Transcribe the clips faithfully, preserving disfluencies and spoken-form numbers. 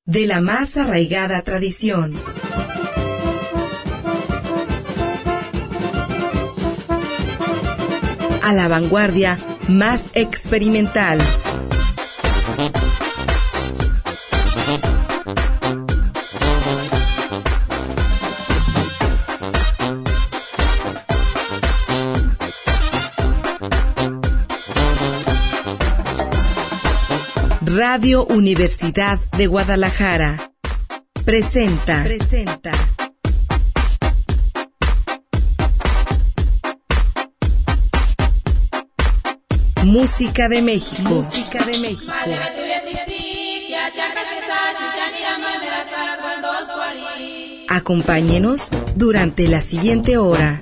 de la más arraigada tradición. A la vanguardia más experimental. Radio Universidad de Guadalajara presenta, presenta Música de México. Música de México. Acompáñenos durante la siguiente hora.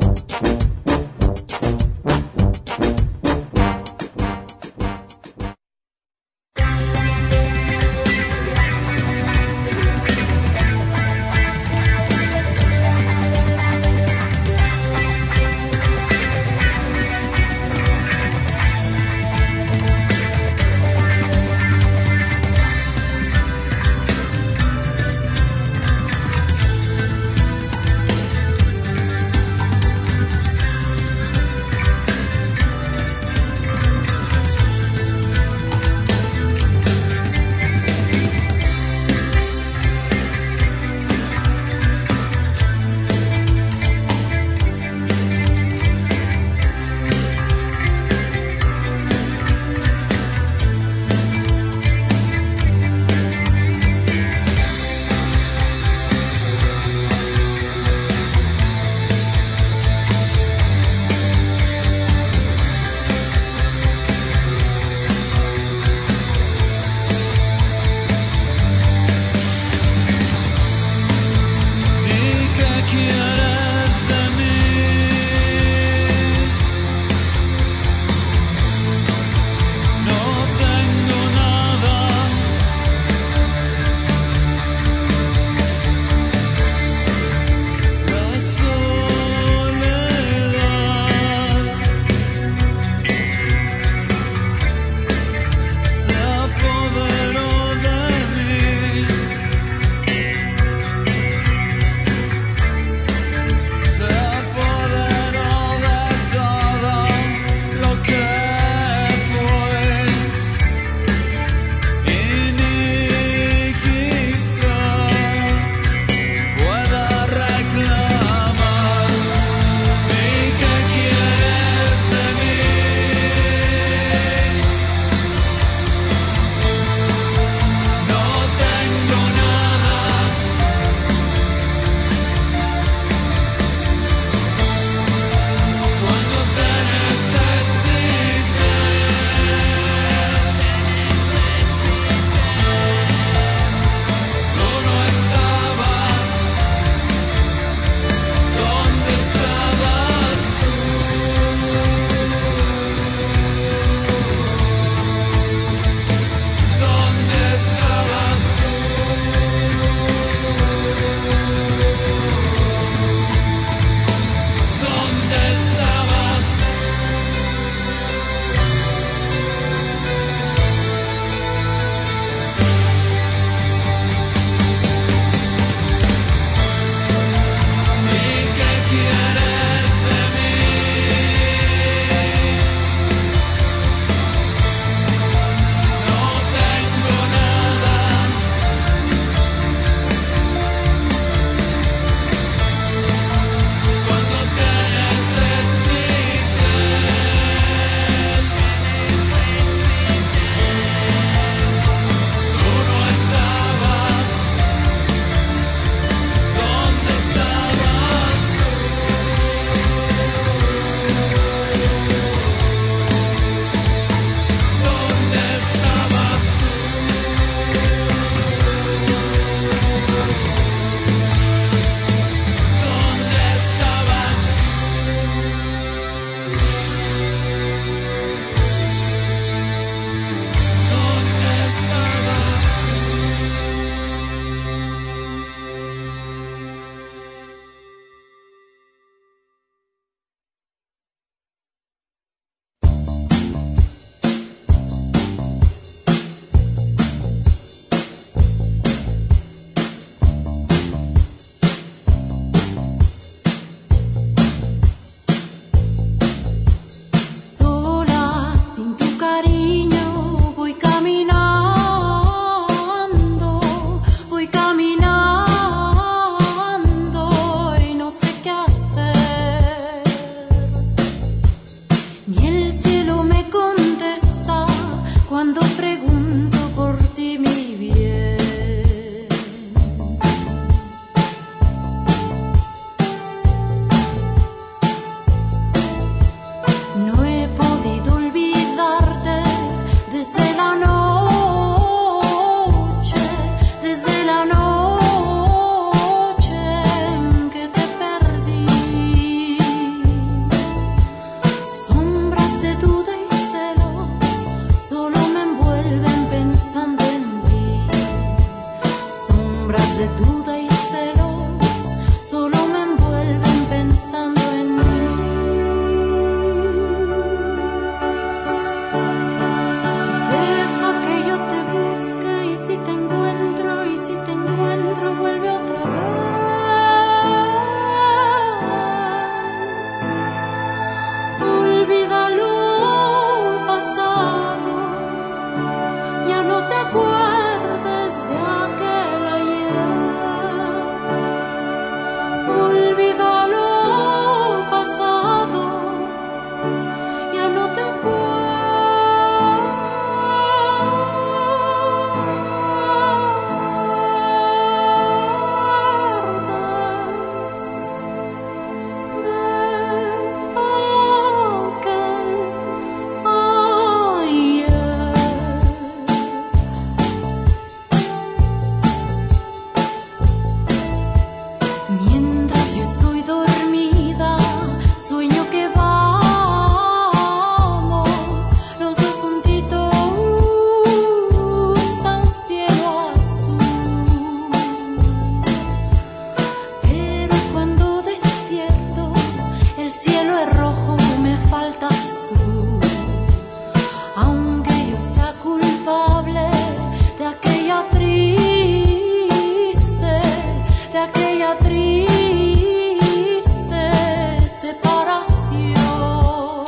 de duda y celos solo me envuelven pensando en ti. Deja que yo te busque y si te encuentro, y si te encuentro vuelve otra vez. Olvida lo pasado, ya no te acuerdes de aquel ayer. Olvida lo pasado, ya no te acuerdes de aquel ayer. Mientras yo estoy dormida, sueño que vamos los dos juntitos a un cielo azul. Pero cuando despierto, el cielo es rojo, me faltas tú. Aunque yo sea culpable de aquella triste, de aquella triste separación.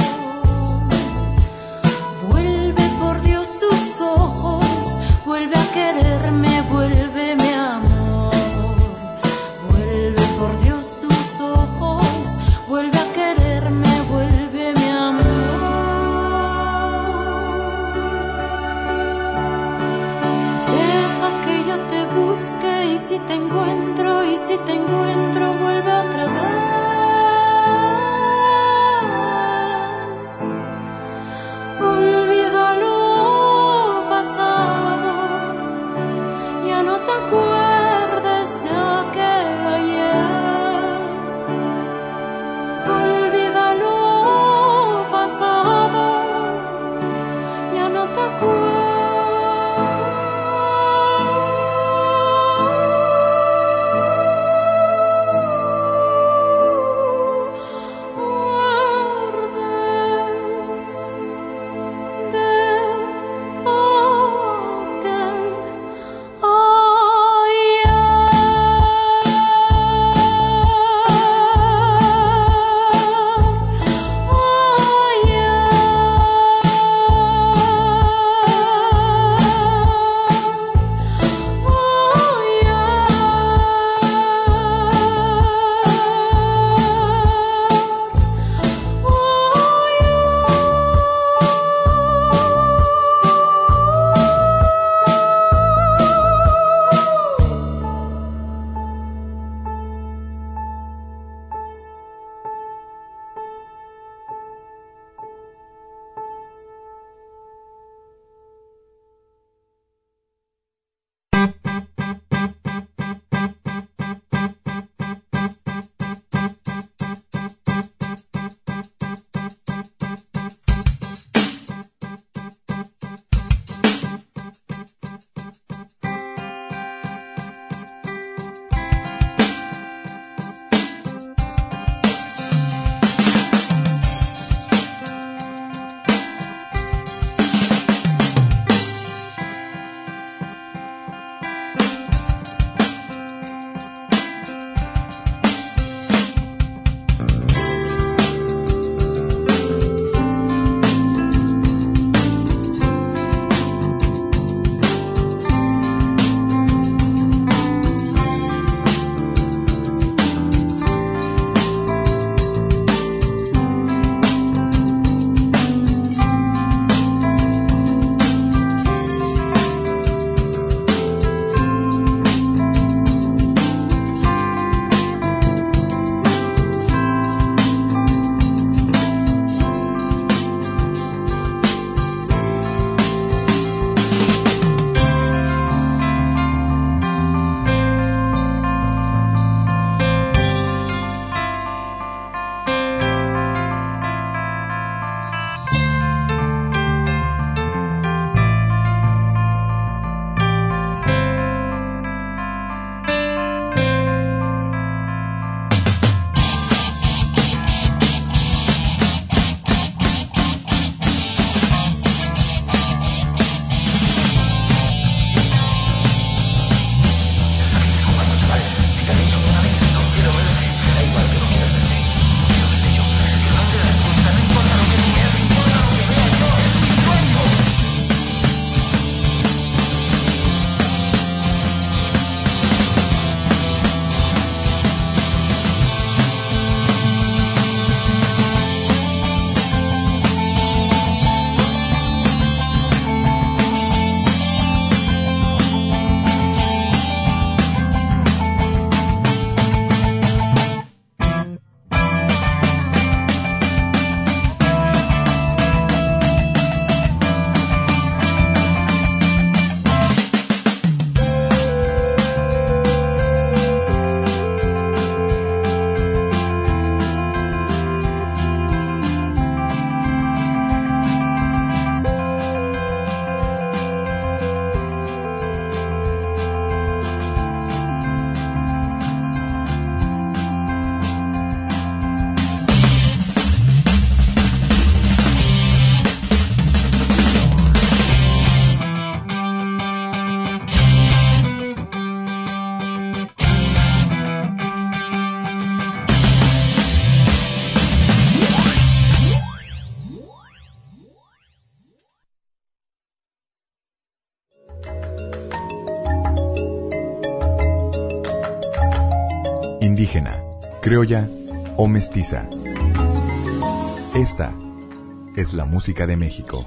Vuelve por Dios tus ojos, vuelve a quererme, vuélveme amor. Vuelve por Dios tus ojos, vuelve a quererme, vuélveme amor. Deja que yo te busque y si te encuentro, y si te encuentro vuelve otra vez. Olvida lo pasado, ya no te acuerdes de aquel ayer. Olvida lo pasado, ya no te acuerdes de aquel ayer. indígena, criolla o mestiza. Esta es la música de México.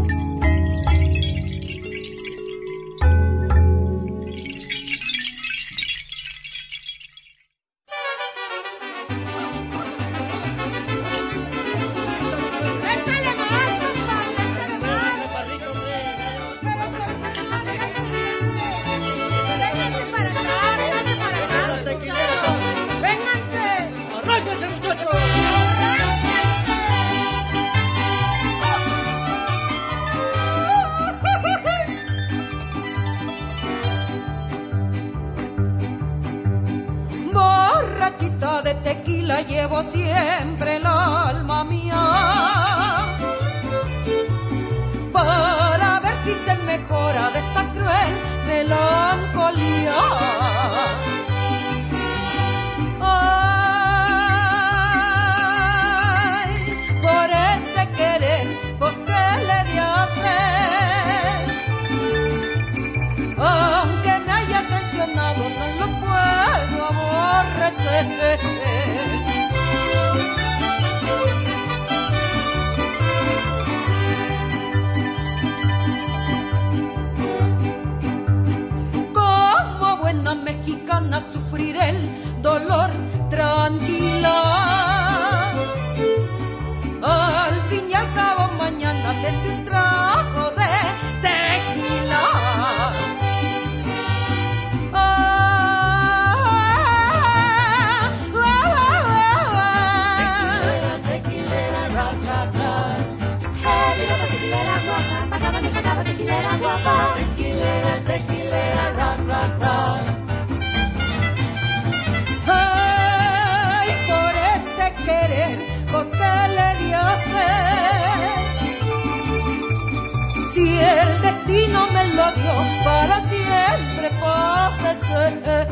De tequila llevo siempre el alma mía, para ver si se mejora de esta cruel melancolía. Ay, por ese querer, pues que le di a hacer, aunque me haya traicionado no lo puedo aborrecer. Como buena mexicana sufriré el dolor tranquila. Al fin y al cabo mañana tendré un trago de tequila. Tequilera guapa, tequilera, tequilera, rock, rock, rock. Ay, por ese querer, ¿por qué le di a hacer? Si el destino me lo dio para siempre padecer.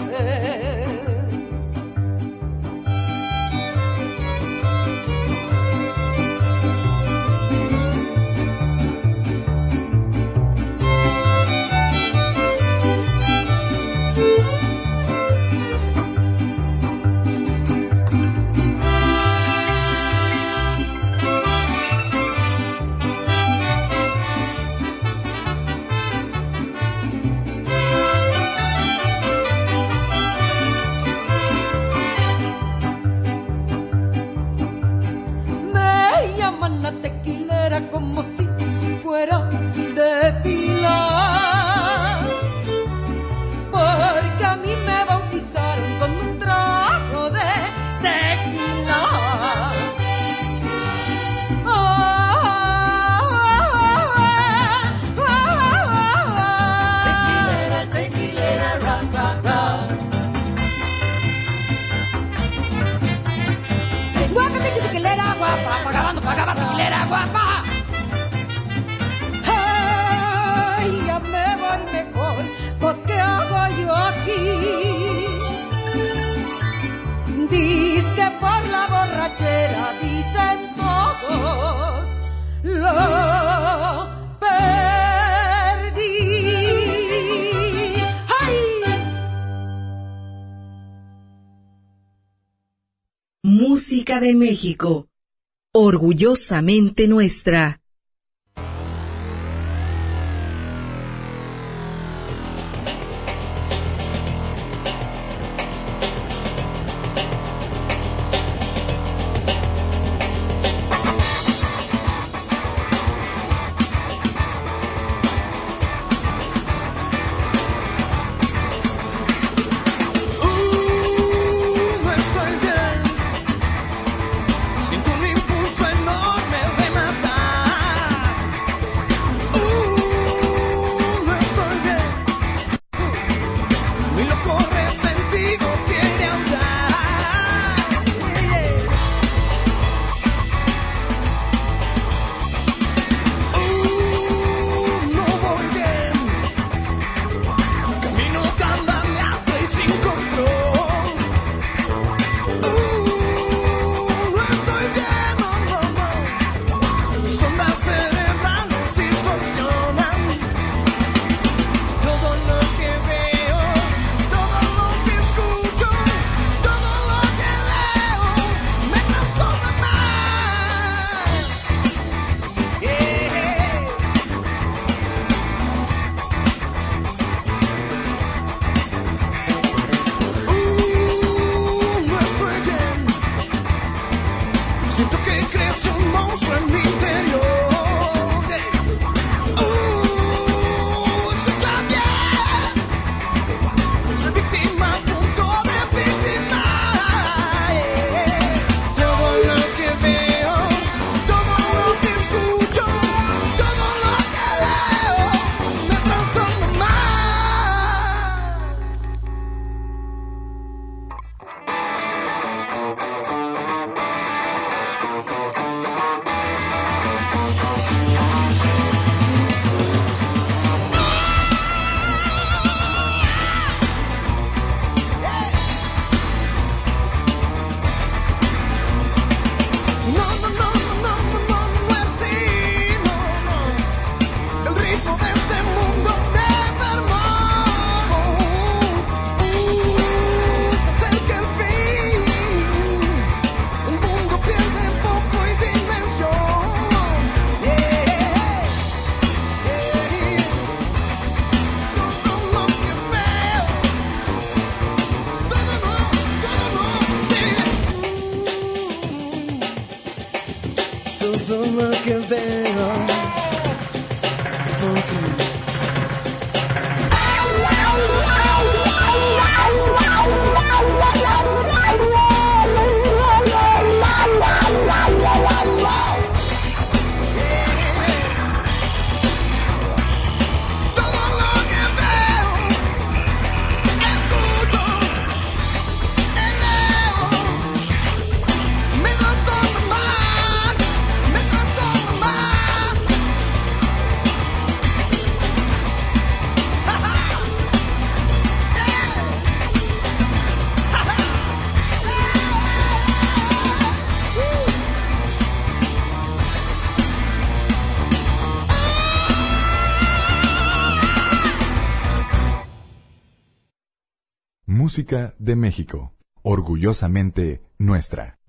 La tequilera como si fuera de Pilar, porque a mí me bautizaron con un trago de tequila. Ah, ah, ah, tequilera, tequilera, rock, rock, rock. Guapa, tequilera, guapa, pagando, pagaba tequilera, guapa. Ay, ya me voy mejor, pues ¿qué hago yo aquí? Dice que por la borrachera dicen todos lo perdí. ¡Ay! Música de México, orgullosamente nuestra. Siento un impulso enorme de matar. todo lo que veo. Porque Música de México, orgullosamente nuestra.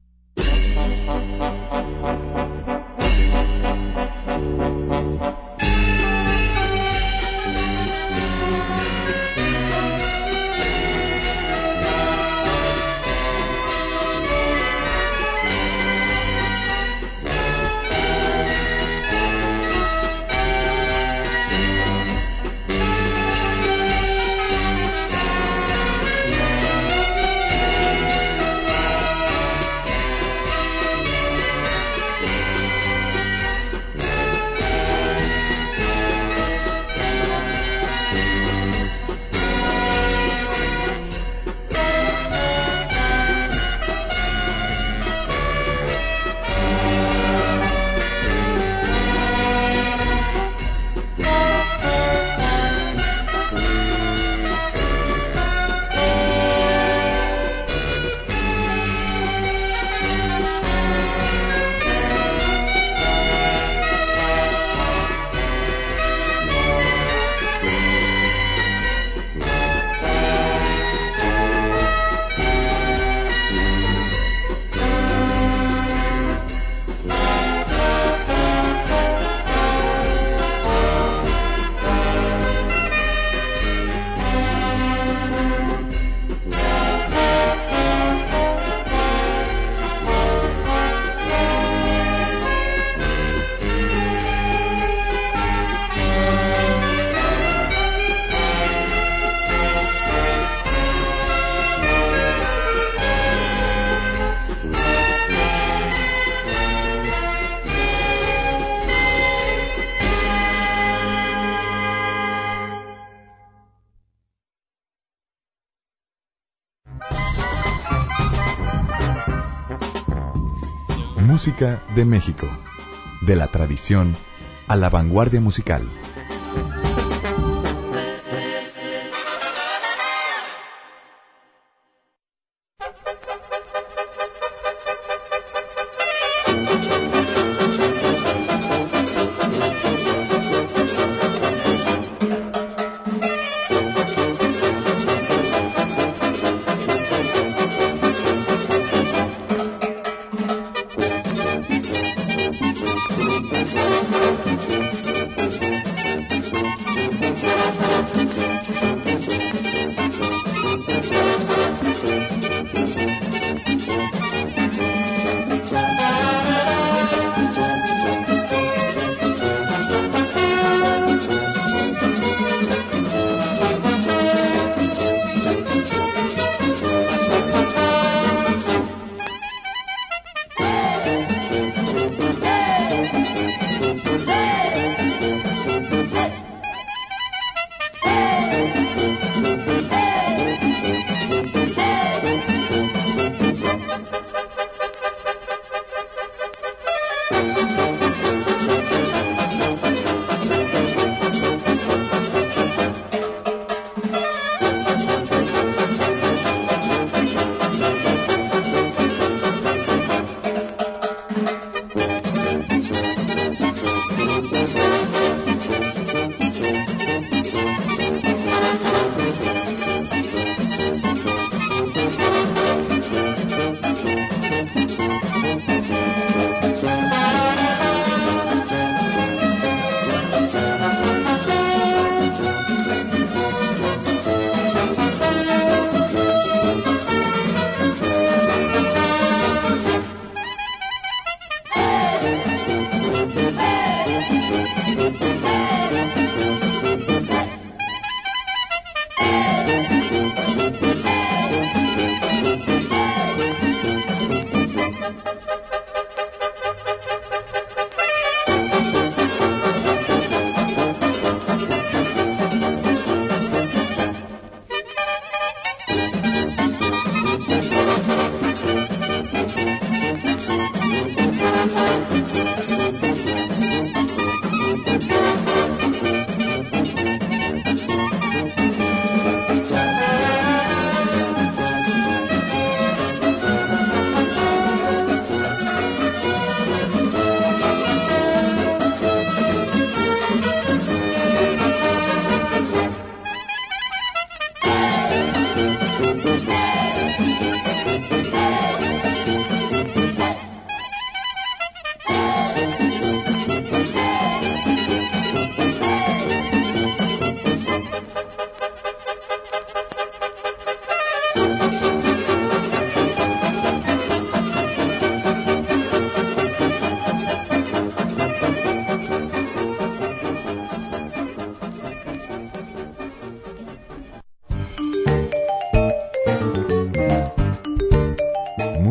Música de México, de la tradición a la vanguardia musical.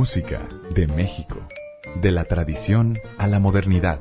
Música de México. De la tradición a la modernidad.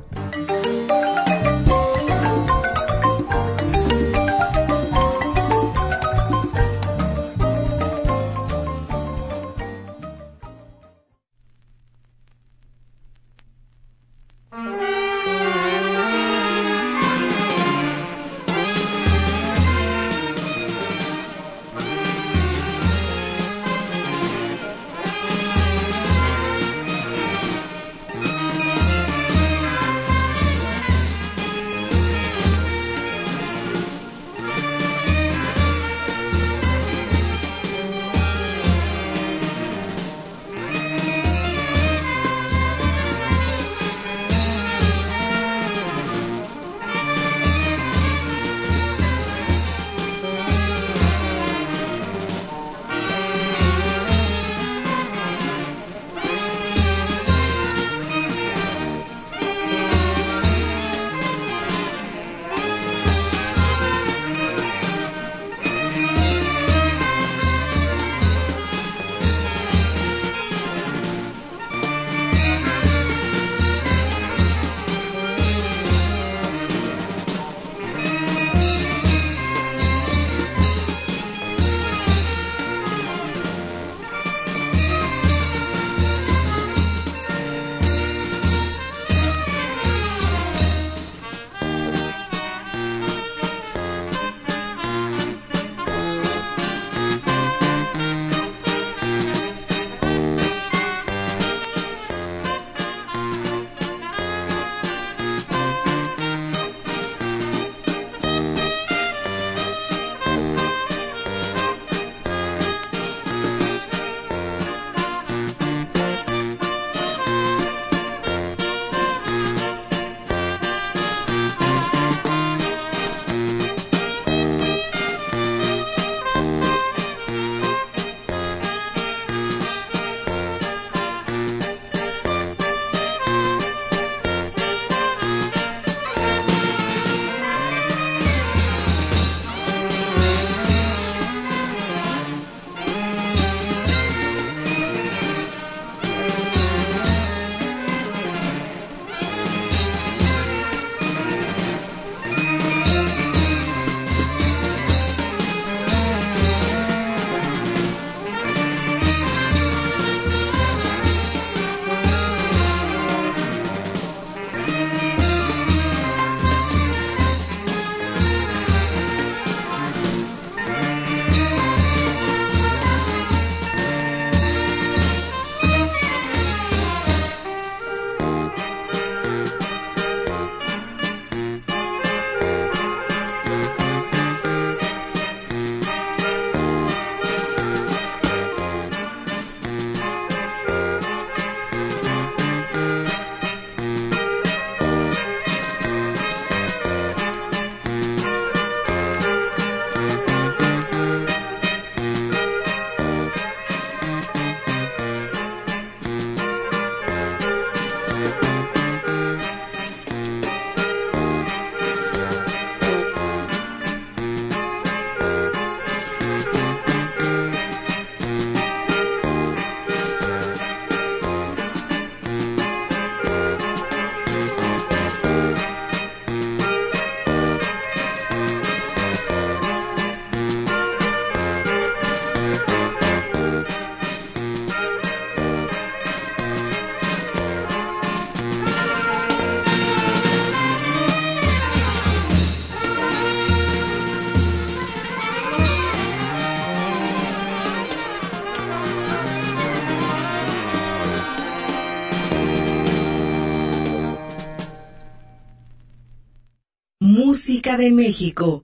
Música de México,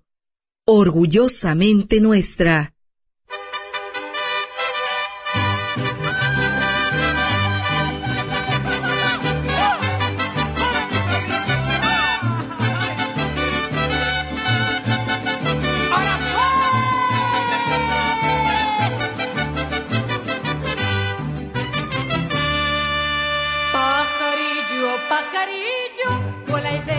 orgullosamente nuestra.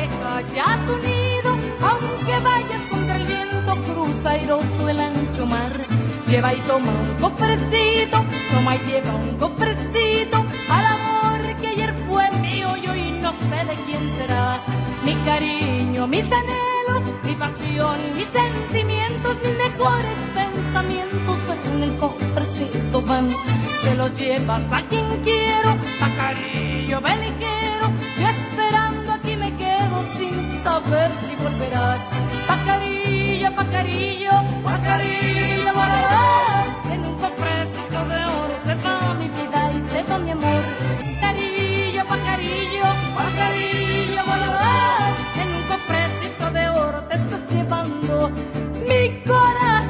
Ya tu nido, aunque vayas contra el viento, cruza airoso el ancho mar. lleva y toma un cofrecito, toma y lleva un cofrecito al amor que ayer fue mío y hoy no sé de quién será. Mi cariño, mis anhelos, mi pasión, mis sentimientos, mis mejores pensamientos en el cofrecito van. Se los llevas a quien quiero, pajarillo beligero, yo esperando aquí me quedo sin saber si volverás. Pajarillo, pajarillo, pajarillo volará, en un cofrecito de oro se va mi vida y se va mi amor. Pajarillo, pajarillo, pajarillo volará, en un cofrecito de oro te estás llevando mi corazón.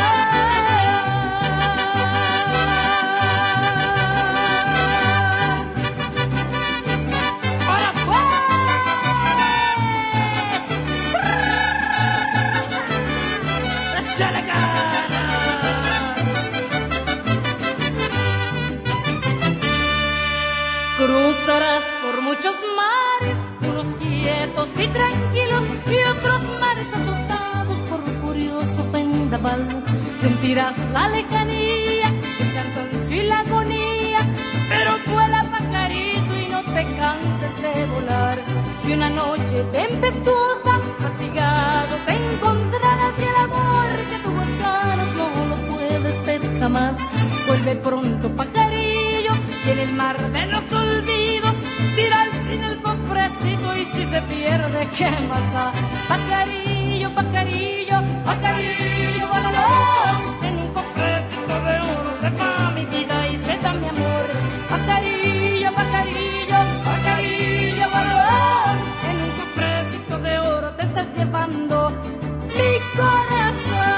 Cruzarás por muchos mares, unos quietos y tranquilos y otros mares azotados por un furioso vendaval. Sentirás la lejanía, el cansancio y la agonía, pero vuela pajarito y no te canses de volar. Si una noche tempestuosa, fatigado, te encontrarás y el amor que tú buscaras no lo puedes ver jamás. Vuelve pronto pajarillo y en el mar de los olvidos tira al fin el cofrecito y si se pierde, ¿qué más da? Pajarillo, pajarillo, pajarillo volador, en un cofrecito de oro se va mi vida y se va mi amor. Pajarillo, pajarillo, pajarillo volador, en un cofrecito de oro te estás llevando mi corazón.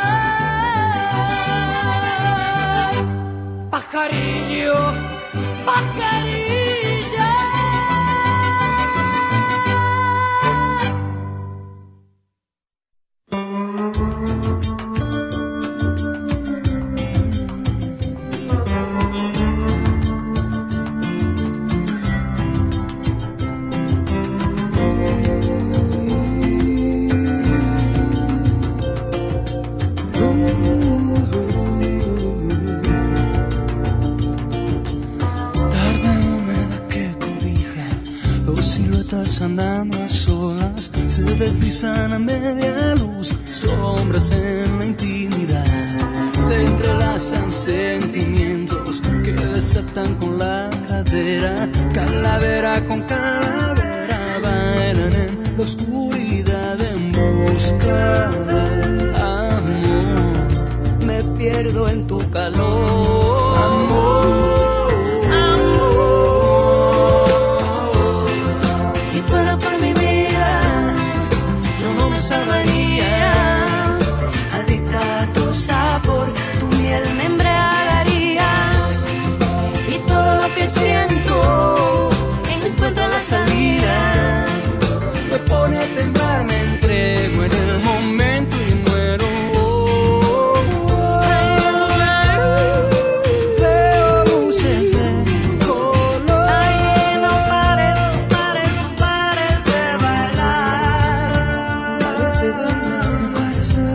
Pajarillo, pajarillo. Andando a solas, se deslizan a media luz, sombras en la intimidad, se entrelazan sentimientos que desatan con la cadera, calavera con calavera, bailan en la oscuridad en busca del amor. Me pierdo en tu calor, amor. Salvaría, adicta a tu sabor, tu miel me embriagaría y todo lo que siento encuentra la salida, me pone a temblar, me entrego en el momento y muero. Veo luces de color. Ay, no pares, no pares, no pares de bailar. Pares de bailar, pares de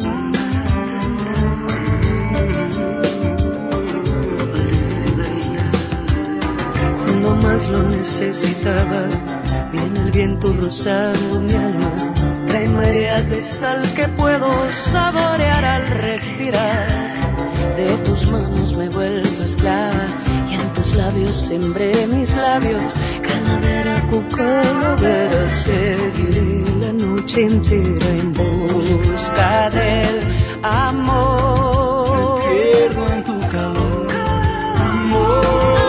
bailar. Cuando más lo necesitaba, viene el viento rozando mi alma, trae mareas de sal que puedo saborear al respirar. De tus manos me he vuelto esclava y en tus labios sembré mis labios. Calavera, cucalavera, seguiré la noche entera en busca del amor. Me pierdo en tu calor, amor.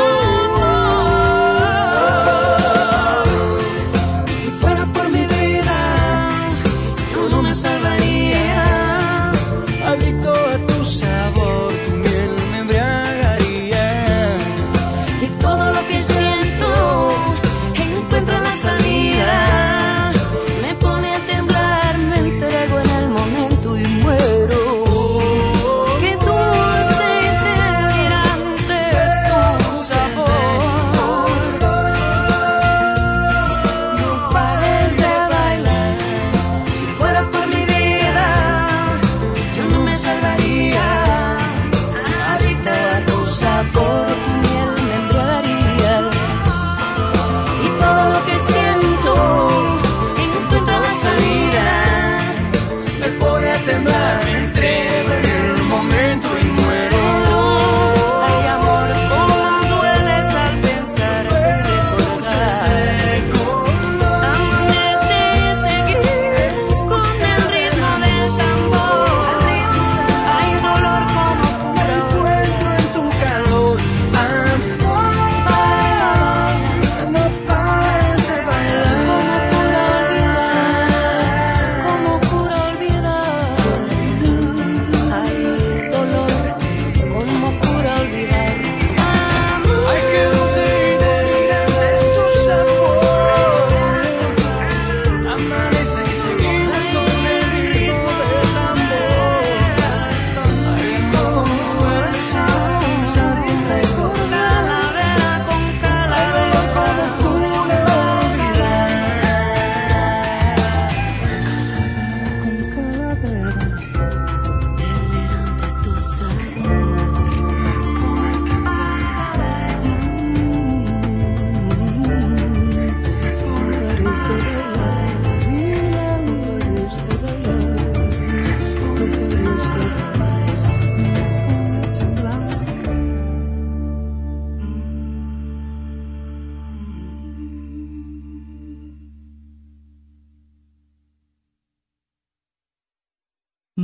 Salvaría, adicto a tu sabor, tu miel me embriagaría y todo lo que siento encuentra la salida, me pone a temblar, me entrego en el momento y muero.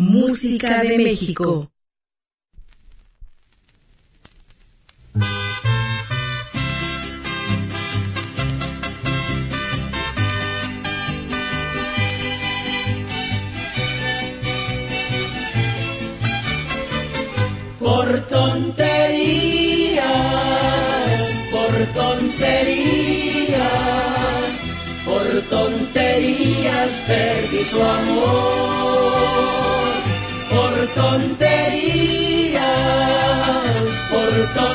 Música de México. Por tonterías, por tonterías, por tonterías perdí su amor. Por tonterías, por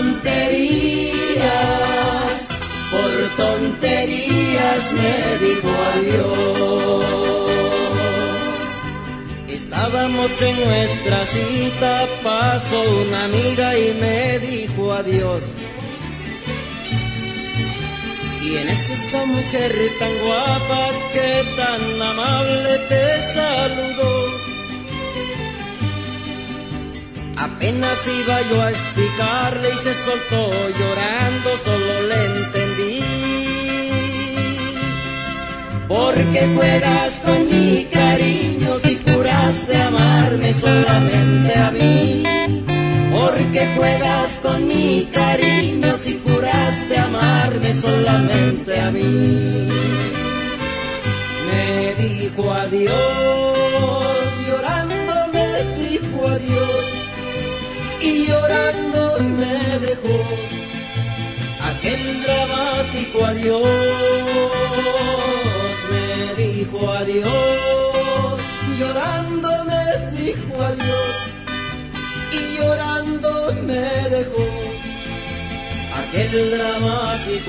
tonterías, por tonterías me dijo adiós. Estábamos en nuestra cita, pasó una amiga y me dijo adiós. ¿Quién es esa mujer tan guapa que tan amable te saludó? Apenas iba yo a explicarle y se soltó llorando, solo le entendí. Porque juegas con mi cariño si juraste amarme solamente a mí. Porque juegas con mi cariño si juraste amarme solamente a mí. Me dijo adiós, llorando me dijo adiós. Y llorando me dejó aquel dramático adiós. Me dijo adiós, llorando me dijo adiós. Y llorando me dejó aquel dramático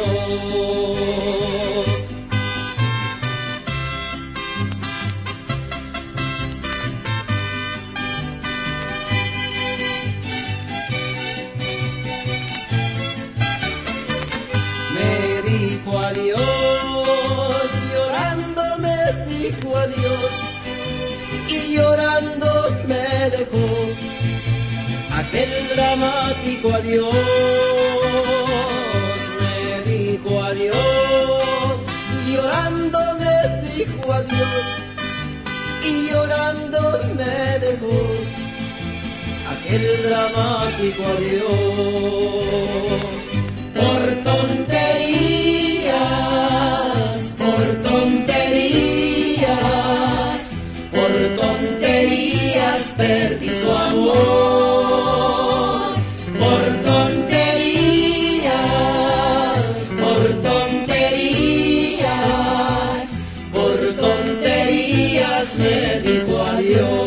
adiós. Adiós, llorando me dijo adiós y llorando me dejó aquel dramático adiós. Me dijo adiós, llorando me dijo adiós y llorando me dejó aquel dramático adiós. Por tonterías, por tonterías, por tonterías perdí su amor. Por tonterías, por tonterías, por tonterías me dijo adiós.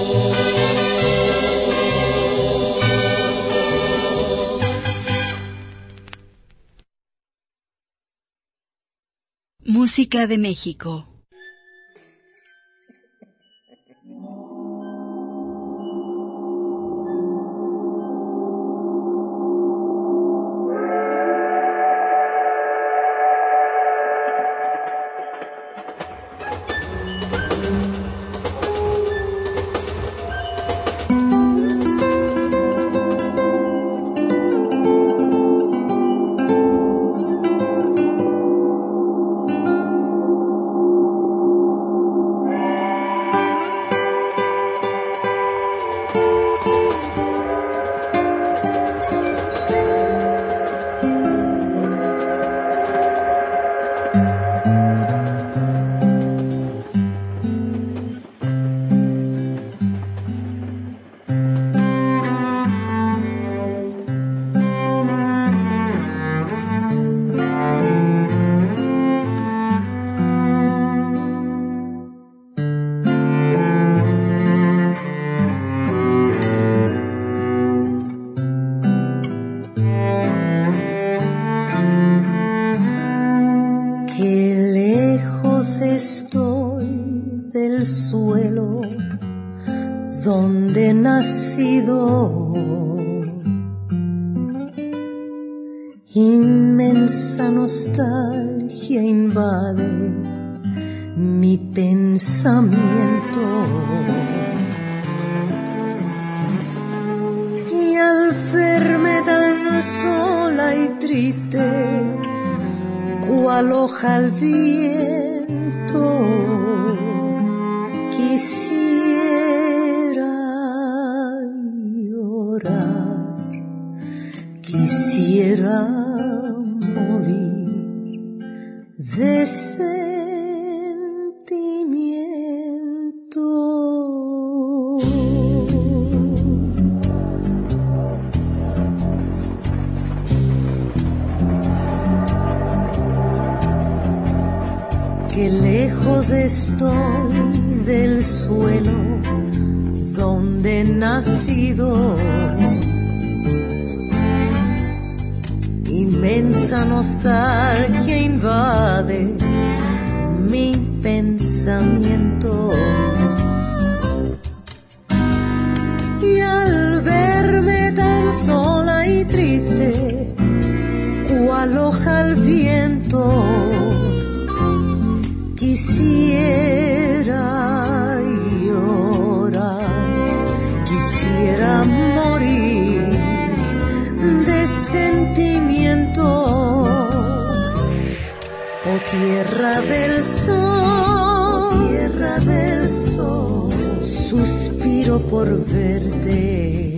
Música de México. Inmensa nostalgia invade mi pensamiento y al verme tan sola y triste, cual hoja al viento, quisiera Quisiera morir de sentimiento. Que lejos estoy del suelo donde he nacido. Inmensa nostalgia invade mi pensamiento. Y al verme tan sola y triste, cual hoja al viento, quisiera llorar, quisiera morir de sentimiento. Oh tierra del sol, oh tierra del sol, suspiro por verte.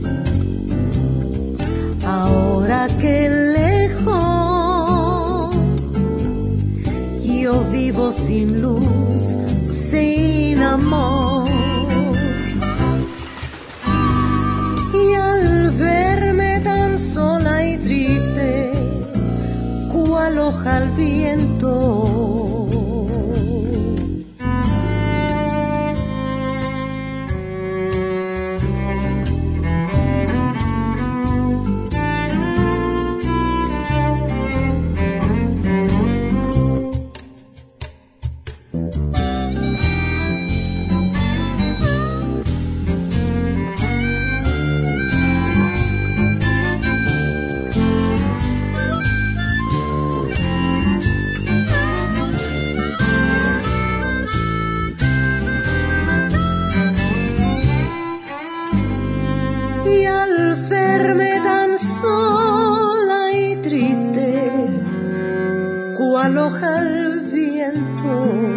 Ahora que lejos yo vivo sin luz, sin amor. Y al verme tan sola y triste, cual hoja al viento, hoja al viento,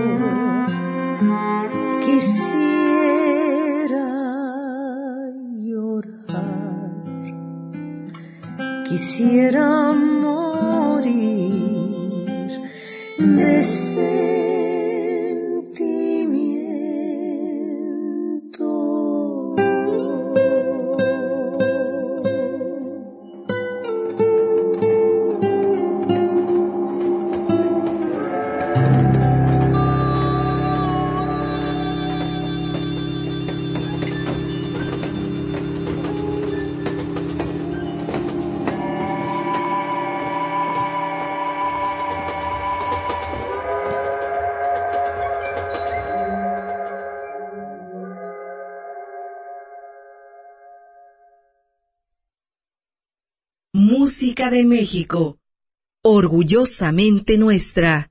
quisiera llorar, quisiera morir de sentimiento. Música de México, orgullosamente nuestra.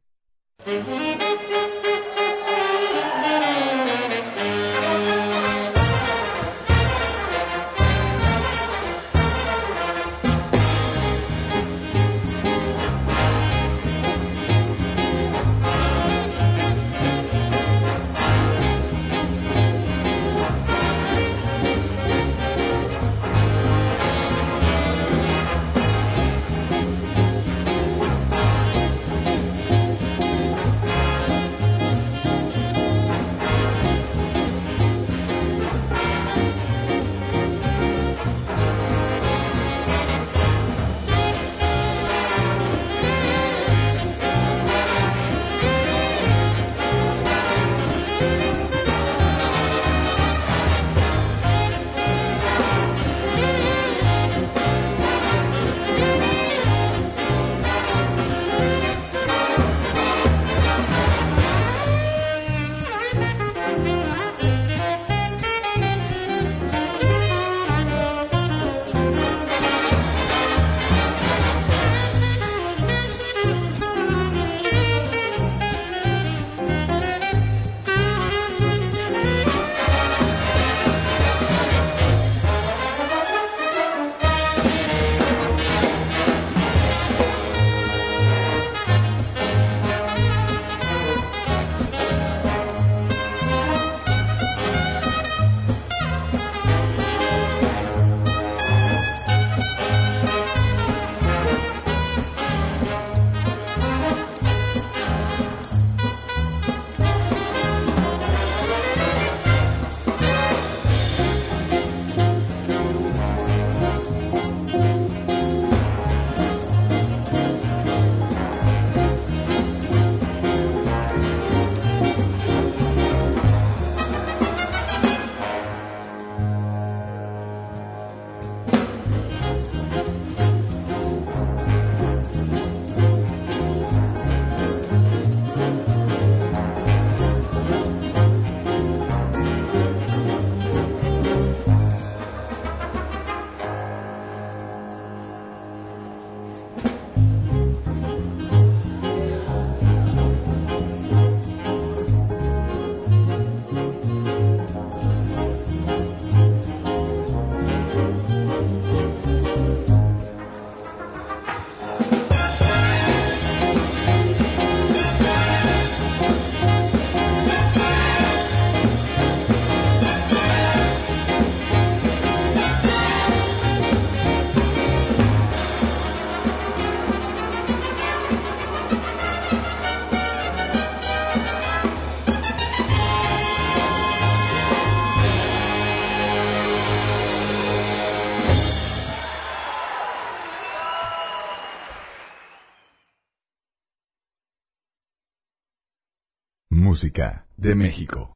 Música de México.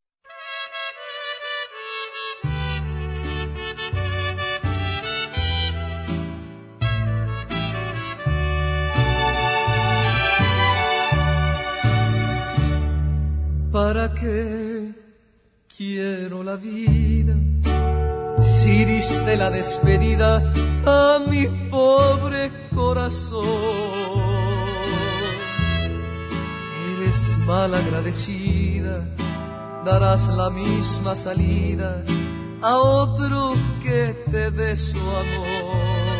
¿Para qué quiero la vida si diste la despedida a mi pobre corazón? Eres mal agradecida, darás la misma salida a otro que te dé su amor.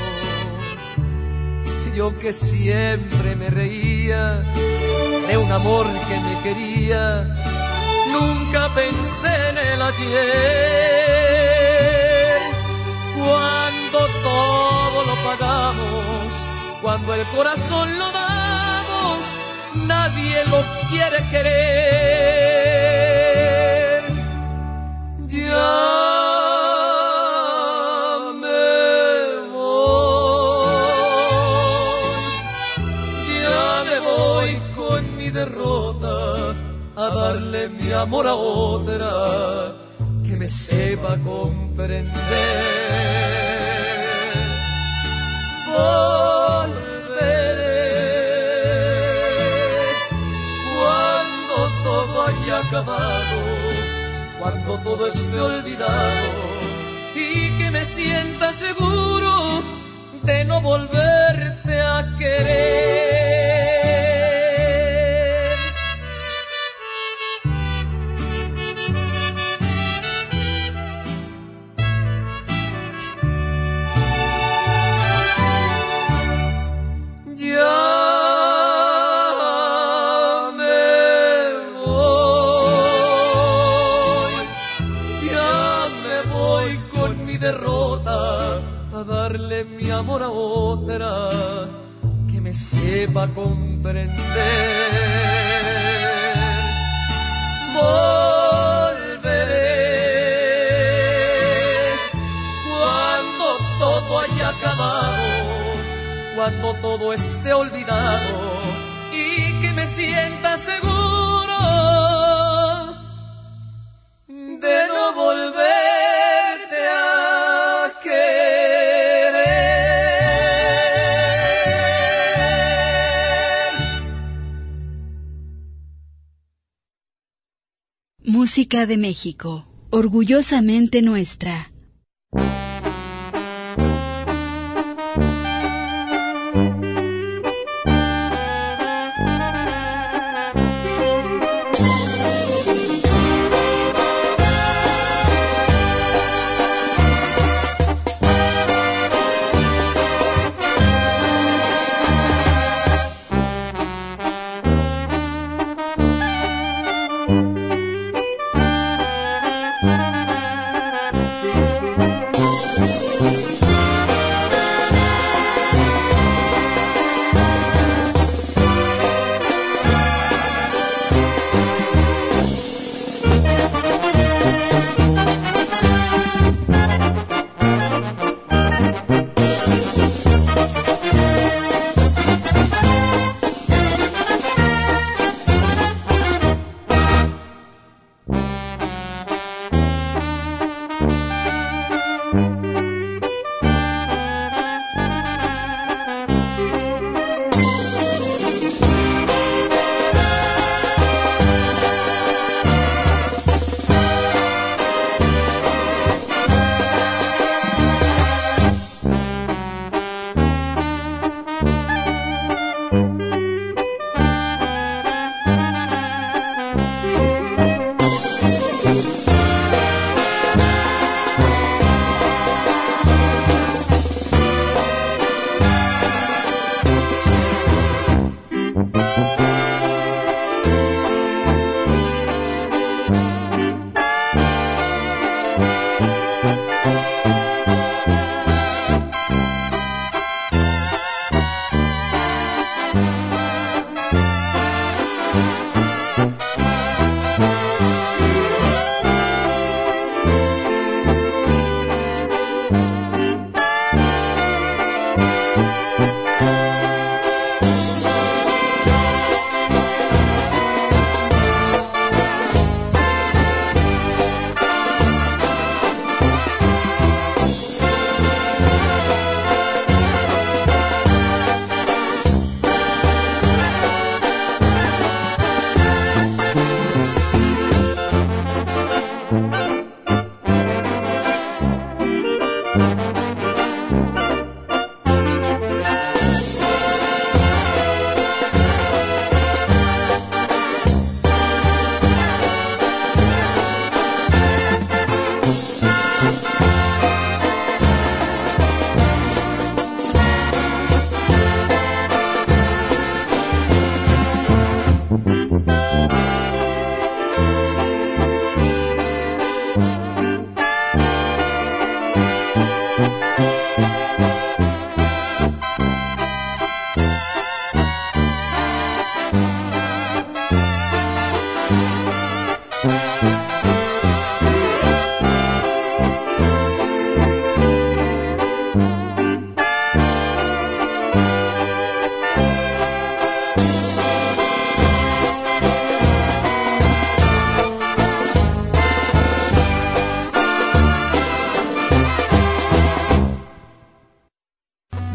Yo que siempre me reía de un amor que me quería, nunca pensé en el ayer. Cuando todo lo pagamos, cuando el corazón lo damos, nadie lo quiere querer. Ya derrota a darle mi amor a otra que me sepa comprender. Volveré cuando todo haya acabado, cuando todo esté olvidado y que me sienta seguro de no volverte a querer. Derrota a darle mi amor a otra que me sepa comprender. Volveré cuando todo haya acabado, cuando todo esté olvidado y que me sienta seguro de no volver. Música de México, orgullosamente nuestra.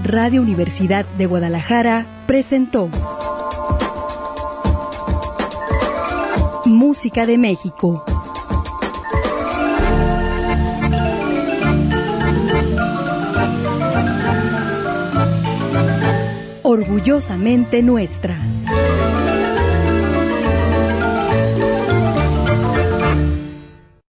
Radio Universidad de Guadalajara presentó Música de México. Orgullosamente nuestra.